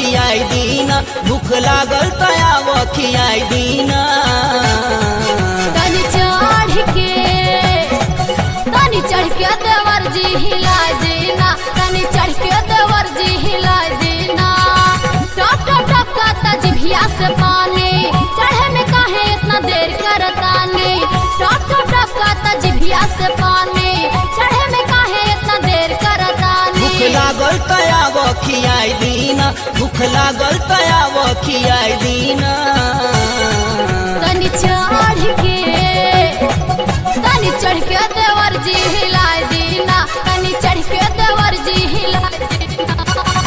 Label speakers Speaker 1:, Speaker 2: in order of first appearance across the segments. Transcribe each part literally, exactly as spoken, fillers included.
Speaker 1: खियाई दीना भूख लागल तयाव खियाई दीना
Speaker 2: तनी चढ़ के तनी चढ़ के देवर जी हिला देना तनी चढ़ के देवर जी हिला देना टप टप टप का जिभिया से पानी चढ़े में काहे इतना देर करतानी टप टप टप का जिभिया से पानी चढ़े में काहे इतना देर करतानी
Speaker 1: भूख लागल तयाव खियाई दीना भूख लागल तयाव खियाई दीना
Speaker 2: तनी चढ़ के तनी चढ़ के देवर जी हिला दीना तनी चढ़ के देवर जी हिला दीना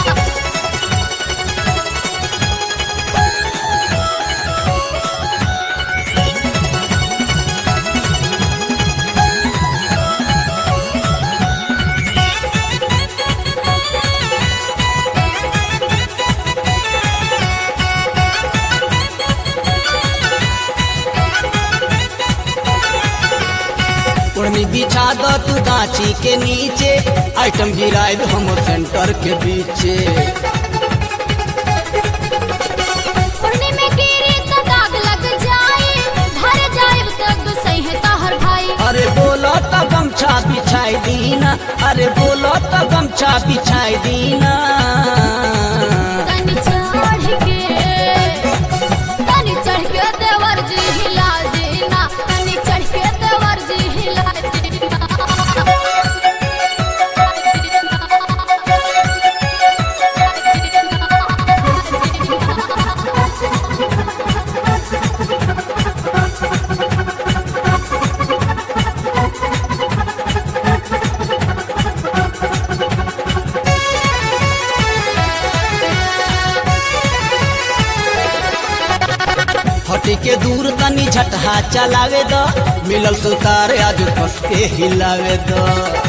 Speaker 1: ओढ़नी बिछा दो तू गाची के नीचे आइटम गिराए हम सेंटर के बीचे
Speaker 2: ओढ़नी में गिरी तो दाग लग जाए भर जाए तो सही है ताहर भाई
Speaker 1: अरे बोलो तो गमछा बिछाई दीना अरे बोलो तो गमछा बिछाई दीना
Speaker 2: तनी चढ़ के तनी चढ़ के देवर जी हिला देना तनी चढ़ के देवर जी हिला देना
Speaker 1: हटी के दूर तनी झटहा चलावे दो मिलल सुतार आज कस के हिलावे दो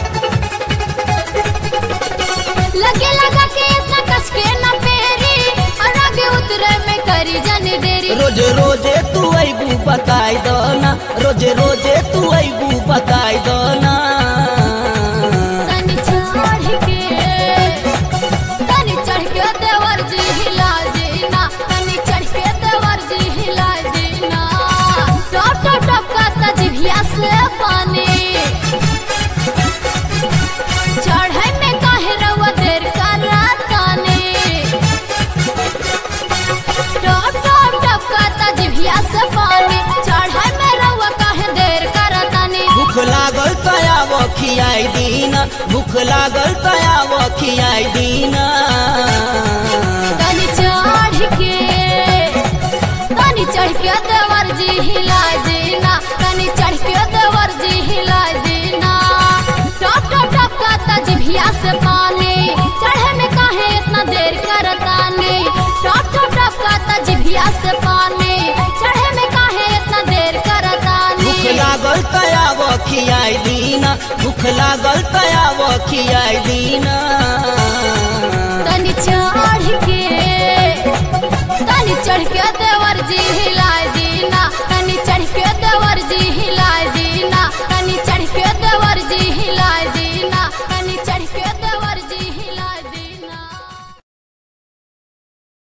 Speaker 2: लगे लगा के इतना कस के न पेरी और आगे उतरे में करी जाने देरी
Speaker 1: रोजे रोजे तू अबू बताई दो ना रोजे रोजे तू अबू बताई दो ना
Speaker 2: तनी चढ़ के तनी चढ़ के देवर जी हिला देना तनी चढ़ के देवर जी हिला देना टप टप टप का जिभिया से पानी चढ़े में काहे रवा देर करतानी टप टप टप का जिभिया से पानी चढ़े में रवा काहे देर करतानी
Speaker 1: भूख लागल तयाव खियाई दीना भूख लागल तयाव खियाई दीना
Speaker 2: तनी चढ़ के तनी चढ़ के देवर जी हिला देना तनी चढ़ के देवर जी हिला देना टप टप टप का जिभिया से पानी चढ़े में काहे इतना देर करतानी टप टप टप का जिभिया से पानी चढ़े में काहे इतना देर करतानी
Speaker 1: भूख लागल तयाव खियाई दीना भूख लागल तयाव खियाई दीना
Speaker 2: तनी चढ़